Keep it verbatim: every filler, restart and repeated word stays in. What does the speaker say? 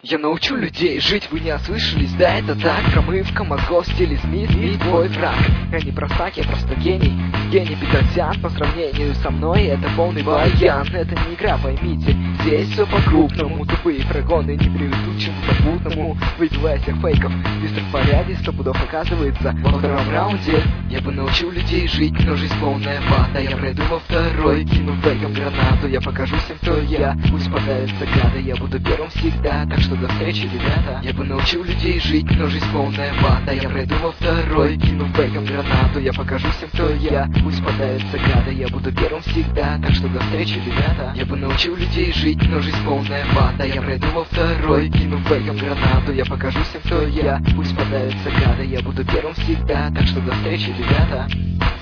Я научу людей жить, вы не ослышались, да это так. Промывка мозгов в стиле Смит и твой враг. Я не простак, я просто гений. Гений Петросян по сравнению со мной это полный баян. Это не игра, поймите, здесь все по-крупному. Тупые прогоны не приведут к чему-то путному. Выбивая всех фейков, быстро в порядке, сто пудов оказывается во втором раунде. Я бы научил людей жить, но жизнь полная вата. Я пройду во второй, кину фейком гранату. Я покажу всем, кто я, пусть подавятся гады. Я буду первым всегда, так что до встречи, ребята. Я бы научил людей жить, но жизнь полная вата. Я пройду во второй, кину фейком гранату. Я покажу всем, кто я, пусть подавятся гады. Я буду первым всегда, так что до встречи, ребята. Я бы научил людей жить, но жизнь полная вата. Я пройду во второй, кину фейком гранату. Я покажу всем, кто я, пусть подавятся гады. Я буду первым всегда, так что до встречи, ребята.